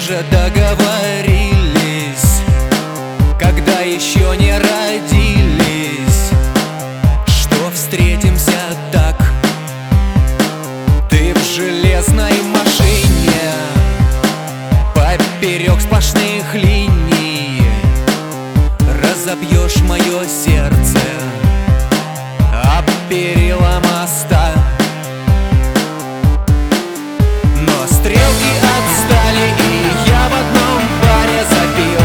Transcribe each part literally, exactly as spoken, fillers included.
же договорились, когда еще не родились, что встретимся так. Ты в железной машине, поперек сплошных линий, разобьешь мое сердце об перила моста. Но стрелки отстали, и я в одном баре запил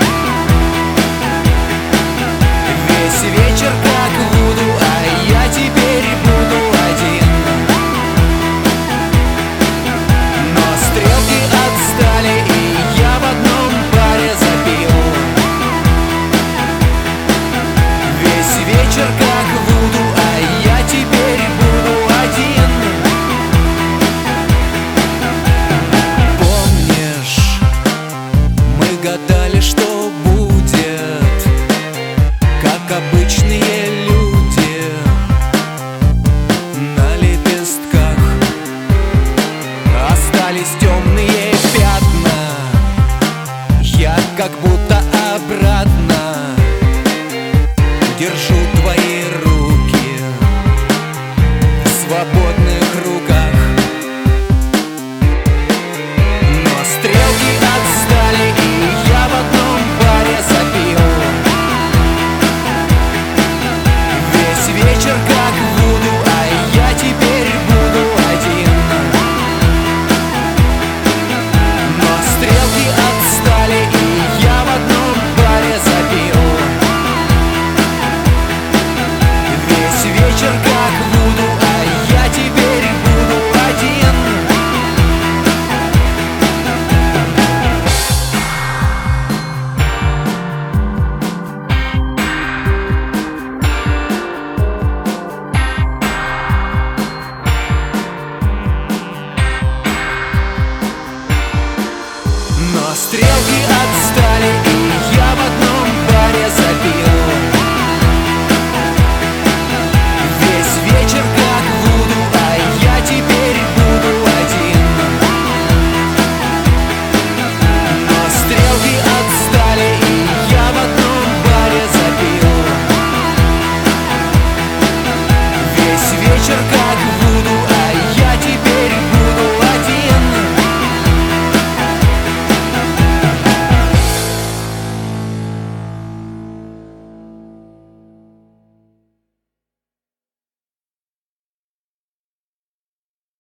весь вечер как Вуду, а я теперь буду один. Но стрелки отстали, и я в одном баре запил весь вечер как